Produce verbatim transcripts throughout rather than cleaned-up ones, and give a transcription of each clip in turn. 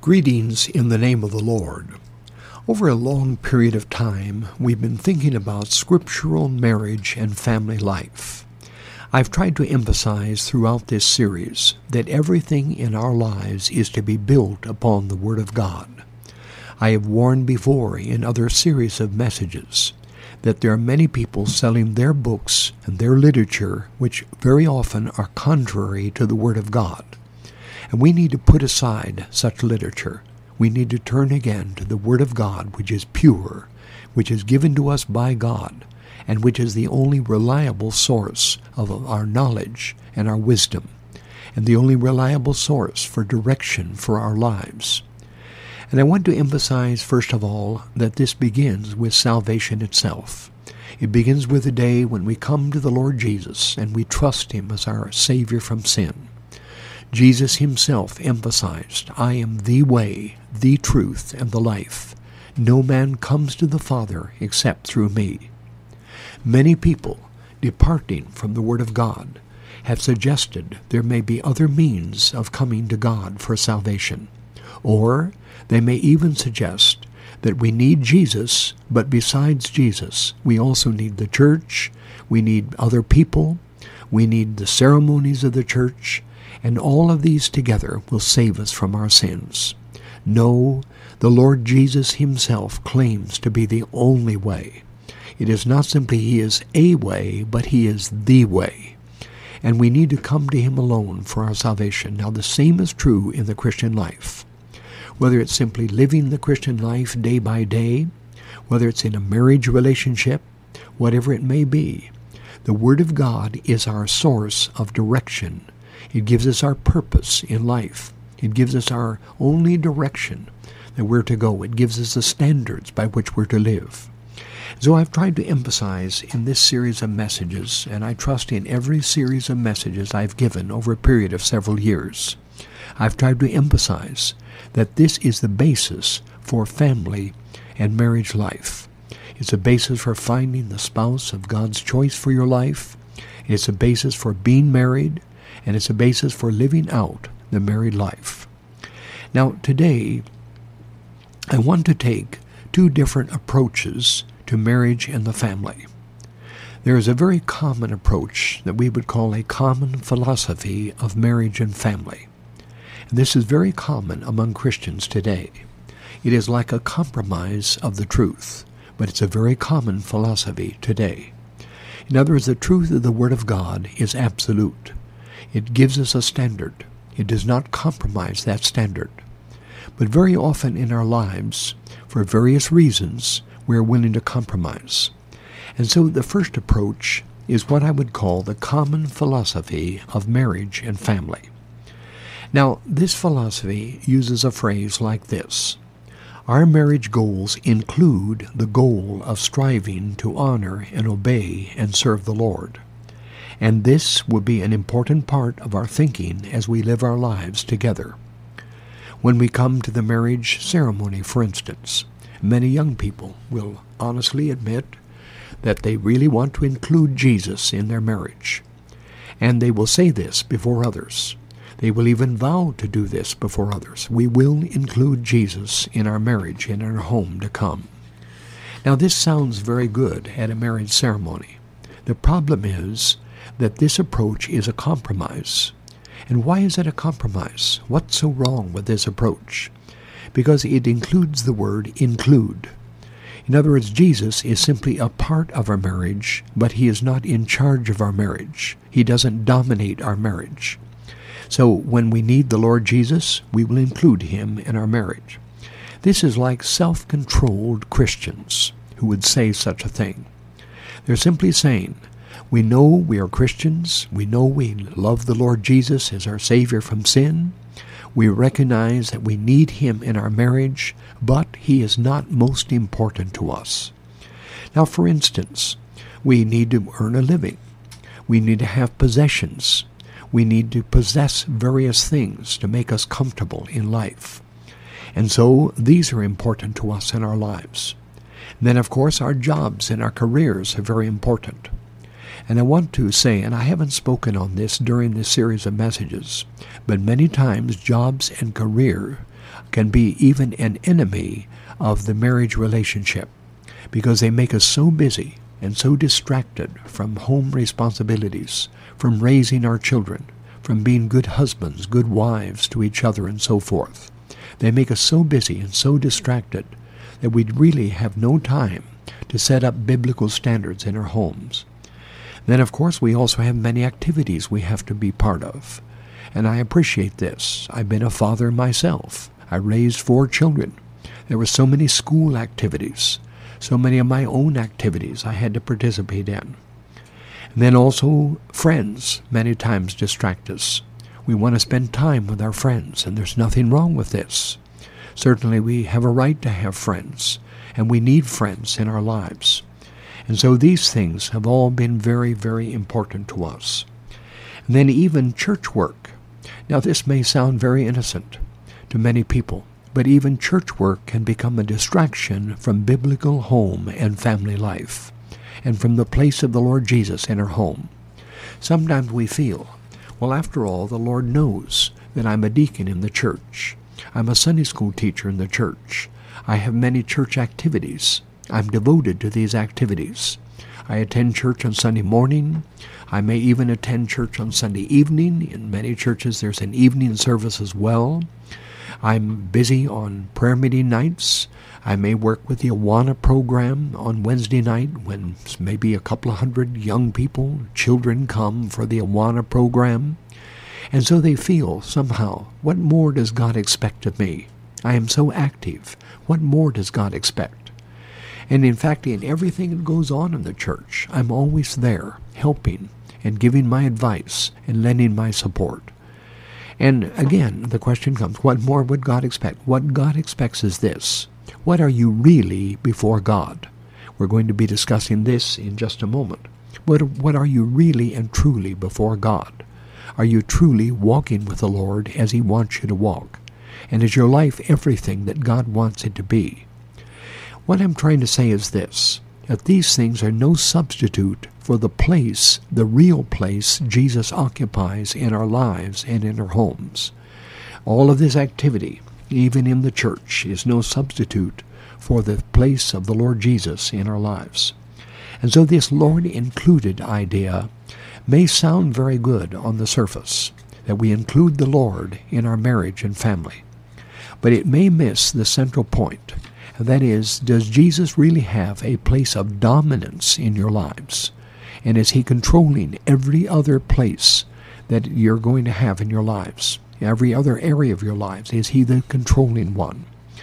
Greetings in the name of the Lord. Over a long period of time, we've been thinking about scriptural marriage and family life. I've tried to emphasize throughout this series that everything in our lives is to be built upon the Word of God. I have warned before in other series of messages that there are many people selling their books and their literature which very often are contrary to the Word of God. And we need to put aside such literature. We need to turn again to the Word of God, which is pure, which is given to us by God, and which is the only reliable source of our knowledge and our wisdom, and the only reliable source for direction for our lives. And I want to emphasize, first of all, that this begins with salvation itself. It begins with the day when we come to the Lord Jesus and we trust Him as our Savior from sin. Jesus Himself emphasized, I am the way, the truth, and the life. No man comes to the Father except through me. Many people, departing from the Word of God, have suggested there may be other means of coming to God for salvation. Or they may even suggest that we need Jesus, but besides Jesus, we also need the church, we need other people, we need the ceremonies of the church, and all of these together will save us from our sins. No, the Lord Jesus Himself claims to be the only way. It is not simply He is a way, but He is the way. And we need to come to Him alone for our salvation. Now, the same is true in the Christian life. Whether it's simply living the Christian life day by day, whether it's in a marriage relationship, whatever it may be, the Word of God is our source of direction. It gives us our purpose in life. It gives us our only direction that we're to go. It gives us the standards by which we're to live. So I've tried to emphasize in this series of messages, and I trust in every series of messages I've given over a period of several years, I've tried to emphasize that this is the basis for family and marriage life. It's a basis for finding the spouse of God's choice for your life. It's a basis for being married, and it's a basis for living out the married life. Now, today, I want to take two different approaches to marriage and the family. There is a very common approach that we would call a common philosophy of marriage and family. And this is very common among Christians today. It is like a compromise of the truth, but it's a very common philosophy today. In other words, the truth of the Word of God is absolute. It gives us a standard. It does not compromise that standard. But very often in our lives, for various reasons, we are willing to compromise. And so the first approach is what I would call the common philosophy of marriage and family. Now, this philosophy uses a phrase like this: our marriage goals include the goal of striving to honor and obey and serve the Lord. And this will be an important part of our thinking as we live our lives together. When we come to the marriage ceremony, for instance, many young people will honestly admit that they really want to include Jesus in their marriage. And they will say this before others. They will even vow to do this before others. We will include Jesus in our marriage and in our home to come. Now, this sounds very good at a marriage ceremony. The problem is that this approach is a compromise. And why is it a compromise? What's so wrong with this approach? Because it includes the word include. In other words, Jesus is simply a part of our marriage, but He is not in charge of our marriage. He doesn't dominate our marriage. So when we need the Lord Jesus, we will include Him in our marriage. This is like self-controlled Christians who would say such a thing. They're simply saying, we know we are Christians. We know we love the Lord Jesus as our Savior from sin. We recognize that we need Him in our marriage, but He is not most important to us. Now, for instance, we need to earn a living. We need to have possessions. We need to possess various things to make us comfortable in life. And so these are important to us in our lives. And then, of course, our jobs and our careers are very important. And I want to say, and I haven't spoken on this during this series of messages, but many times jobs and career can be even an enemy of the marriage relationship, because they make us so busy and so distracted from home responsibilities, from raising our children, from being good husbands, good wives to each other, and so forth. They make us so busy and so distracted that we really have no time to set up biblical standards in our homes. Then, of course, we also have many activities we have to be part of. And I appreciate this. I've been a father myself. I raised four children. There were so many school activities, so many of my own activities I had to participate in. And then also friends many times distract us. We want to spend time with our friends, and there's nothing wrong with this. Certainly we have a right to have friends, and we need friends in our lives. And so these things have all been very, very important to us. And then even church work. Now this may sound very innocent to many people, but even church work can become a distraction from biblical home and family life, and from the place of the Lord Jesus in our home. Sometimes we feel, well, after all, the Lord knows that I'm a deacon in the church. I'm a Sunday school teacher in the church. I have many church activities. I'm devoted to these activities. I attend church on Sunday morning. I may even attend church on Sunday evening. In many churches there's an evening service as well. I'm busy on prayer meeting nights. I may work with the Awana program on Wednesday night when maybe a couple of hundred young people, children come for the Awana program. And so they feel somehow, what more does God expect of me? I am so active. What more does God expect? And in fact, in everything that goes on in the church, I'm always there, helping and giving my advice and lending my support. And again, the question comes, what more would God expect? What God expects is this. What are you really before God? We're going to be discussing this in just a moment. What, what are you really and truly before God? Are you truly walking with the Lord as He wants you to walk? And is your life everything that God wants it to be? What I'm trying to say is this, that these things are no substitute for the place, the real place Jesus occupies in our lives and in our homes. All of this activity, even in the church, is no substitute for the place of the Lord Jesus in our lives. And so this Lord included idea may sound very good on the surface, that we include the Lord in our marriage and family. But it may miss the central point. That is, does Jesus really have a place of dominance in your lives? And is He controlling every other place that you're going to have in your lives? Every other area of your lives? Is He the controlling one?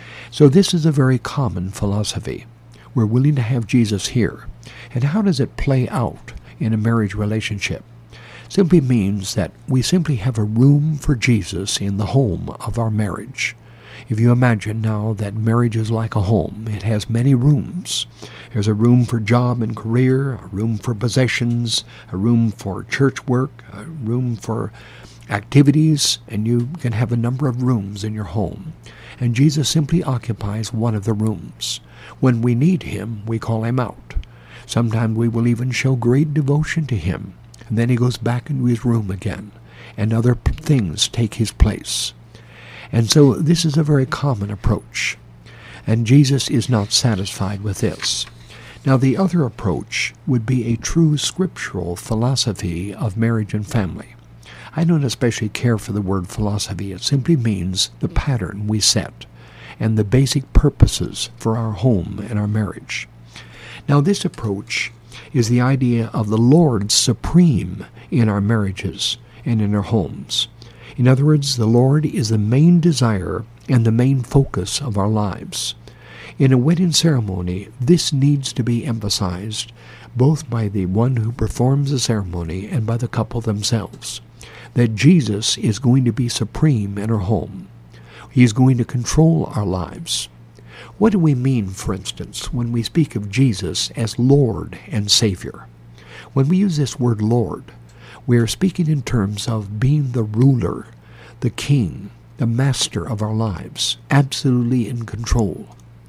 So this is a very common philosophy. We're willing to have Jesus here. And how does it play out in a marriage relationship? Simply means that we simply have a room for Jesus in the home of our marriage. If you imagine now that marriage is like a home, it has many rooms. There's a room for job and career, a room for possessions, a room for church work, a room for activities, and you can have a number of rooms in your home. And Jesus simply occupies one of the rooms. When we need Him, we call Him out. Sometimes we will even show great devotion to Him, and then He goes back into His room again, and other p- things take His place. And so this is a very common approach, and Jesus is not satisfied with this. Now the other approach would be a true scriptural philosophy of marriage and family. I don't especially care for the word philosophy. It simply means the pattern we set and the basic purposes for our home and our marriage. Now this approach is the idea of the Lord supreme in our marriages and in our homes. In other words, the Lord is the main desire and the main focus of our lives. In a wedding ceremony, this needs to be emphasized both by the one who performs the ceremony and by the couple themselves, that Jesus is going to be supreme in our home. He is going to control our lives. What do we mean, for instance, when we speak of Jesus as Lord and Savior? When we use this word Lord, we are speaking in terms of being the ruler, the king, the master of our lives, absolutely in control.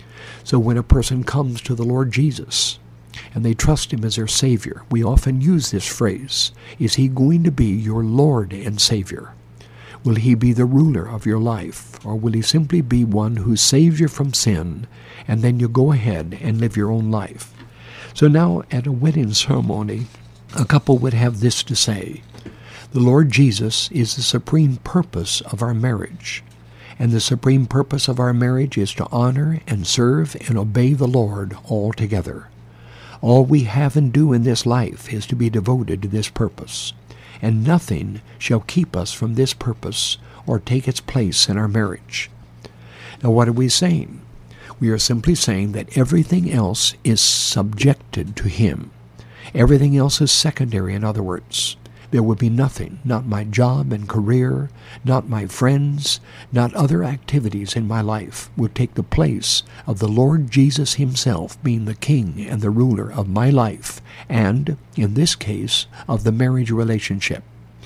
So when a person comes to the Lord Jesus and they trust Him as their Savior, we often use this phrase, is He going to be your Lord and Savior? Will he be the ruler of your life, or will he simply be one who saves you from sin, and then you go ahead and live your own life? So now at a wedding ceremony, a couple would have this to say: the Lord Jesus is the supreme purpose of our marriage, and the supreme purpose of our marriage is to honor and serve and obey the Lord altogether. All we have and do in this life is to be devoted to this purpose, and nothing shall keep us from this purpose or take its place in our marriage. Now, what are we saying? We are simply saying that everything else is subjected to Him. Everything else is secondary, in other words. There would be nothing, not my job and career, not my friends, not other activities in my life, would take the place of the Lord Jesus Himself being the King and the ruler of my life, and, in this case, of the marriage relationship.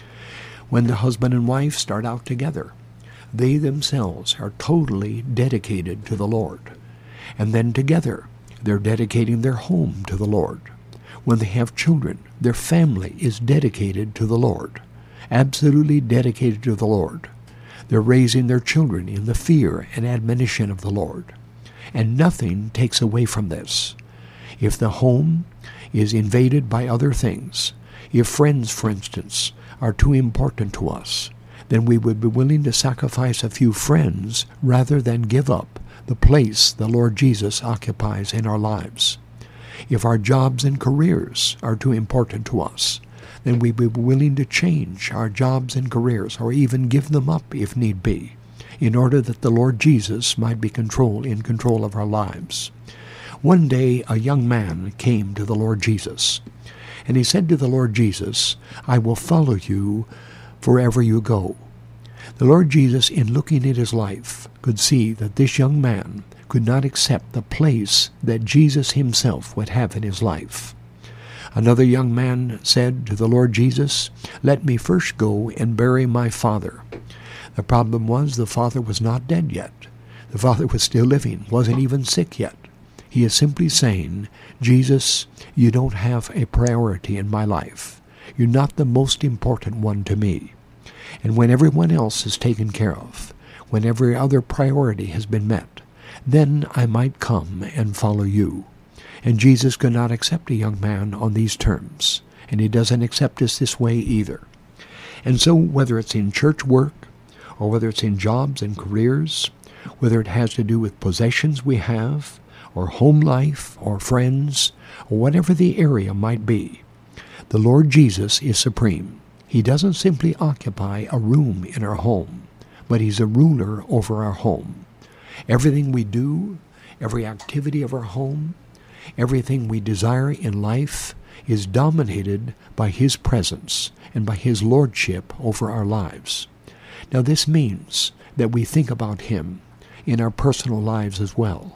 When the husband and wife start out together, they themselves are totally dedicated to the Lord. And then together, they're dedicating their home to the Lord. When they have children, their family is dedicated to the Lord, absolutely dedicated to the Lord. They're raising their children in the fear and admonition of the Lord. And nothing takes away from this. If the home is invaded by other things, if friends, for instance, are too important to us, then we would be willing to sacrifice a few friends rather than give up the place the Lord Jesus occupies in our lives. If our jobs and careers are too important to us, then we would be willing to change our jobs and careers, or even give them up if need be, in order that the Lord Jesus might be control in control of our lives. One day a young man came to the Lord Jesus, and he said to the Lord Jesus, "I will follow you wherever you go." The Lord Jesus, in looking at his life, could see that this young man could not accept the place that Jesus Himself would have in his life. Another young man said to the Lord Jesus, "Let me first go and bury my father." The problem was the father was not dead yet. The father was still living, wasn't even sick yet. He is simply saying, "Jesus, you don't have a priority in my life. You're not the most important one to me. And when everyone else is taken care of, when every other priority has been met, then I might come and follow you." And Jesus could not accept a young man on these terms, and He doesn't accept us this way either. And so whether it's in church work, or whether it's in jobs and careers, whether it has to do with possessions we have, or home life, or friends, or whatever the area might be, the Lord Jesus is supreme. He doesn't simply occupy a room in our home, but He's a ruler over our home. Everything we do, every activity of our home, everything we desire in life is dominated by His presence and by His lordship over our lives. Now this means that we think about Him in our personal lives as well.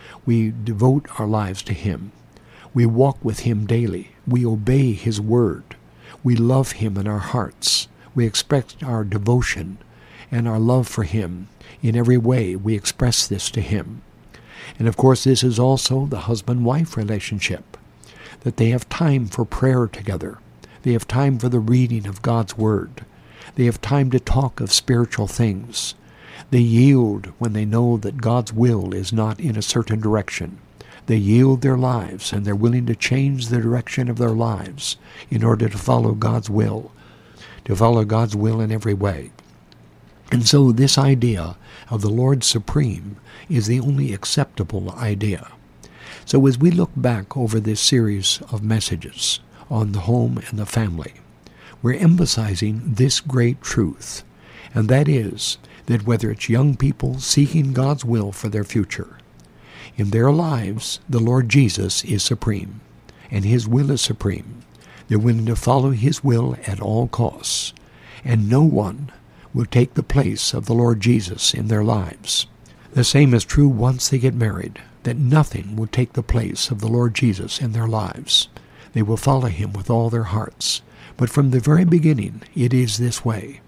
We devote our lives to Him. We walk with Him daily. We obey His word. We love Him in our hearts. We express our devotion and our love for Him. In every way, we express this to Him. And of course, this is also the husband-wife relationship, that they have time for prayer together. They have time for the reading of God's Word. They have time to talk of spiritual things. They yield when they know that God's will is not in a certain direction. They yield their lives, and they're willing to change the direction of their lives in order to follow God's will, to follow God's will in every way. And so this idea of the Lord supreme is the only acceptable idea. So as we look back over this series of messages on the home and the family, we're emphasizing this great truth, and that is that whether it's young people seeking God's will for their future, in their lives, the Lord Jesus is supreme, and His will is supreme. They're willing to follow His will at all costs, and no one will take the place of the Lord Jesus in their lives. The same is true once they get married, that nothing will take the place of the Lord Jesus in their lives. They will follow Him with all their hearts. But from the very beginning, it is this way.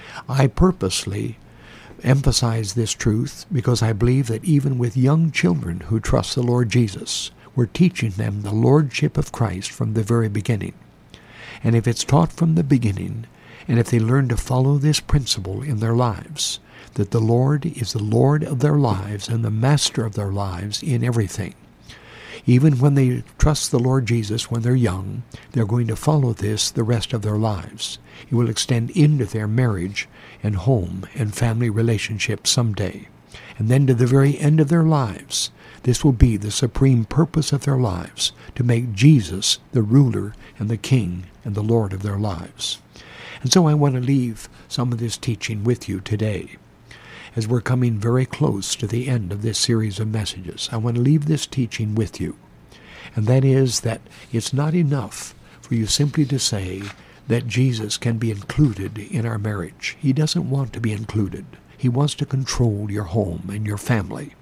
I purposely emphasize this truth because I believe that even with young children who trust the Lord Jesus, we're teaching them the lordship of Christ from the very beginning. And if it's taught from the beginning, And if they learn to follow this principle in their lives, that the Lord is the Lord of their lives and the master of their lives in everything, even when they trust the Lord Jesus when they're young, they're going to follow this the rest of their lives. It will extend into their marriage and home and family relationships someday. And then to the very end of their lives, this will be the supreme purpose of their lives, to make Jesus the ruler and the king and the Lord of their lives. And so I want to leave some of this teaching with you today. As we're coming very close to the end of this series of messages, I want to leave this teaching with you. And that is that it's not enough for you simply to say that Jesus can be included in our marriage. He doesn't want to be included. He wants to control your home and your family.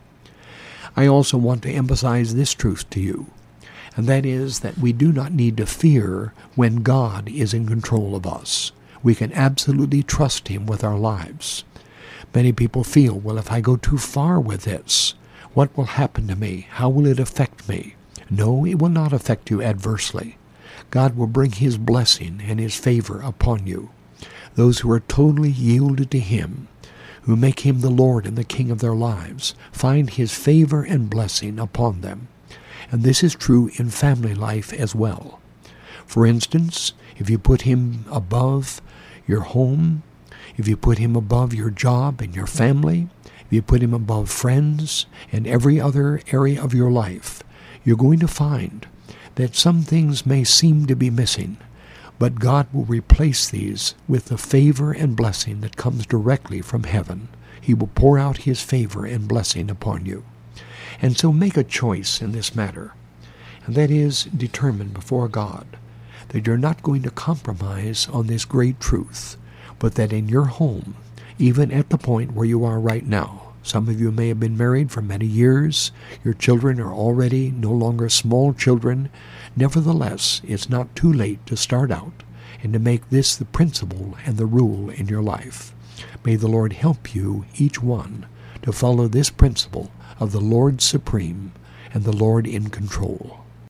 I also want to emphasize this truth to you, and that is that we do not need to fear when God is in control of us. We can absolutely trust Him with our lives. Many people feel, well, if I go too far with this, what will happen to me? How will it affect me? No, it will not affect you adversely. God will bring His blessing and His favor upon you. Those who are totally yielded to Him, who make Him the Lord and the King of their lives, find His favor and blessing upon them. And this is true in family life as well. For instance, if you put Him above your home, if you put Him above your job and your family, if you put Him above friends and every other area of your life, you're going to find that some things may seem to be missing, but God will replace these with the favor and blessing that comes directly from heaven. He will pour out His favor and blessing upon you. And so make a choice in this matter, and that is determine before God that you're not going to compromise on this great truth, but that in your home, even at the point where you are right now, some of you may have been married for many years, your children are already no longer small children. Nevertheless, it's not too late to start out and to make this the principle and the rule in your life. May the Lord help you, each one, to follow this principle of the Lord supreme and the Lord in control.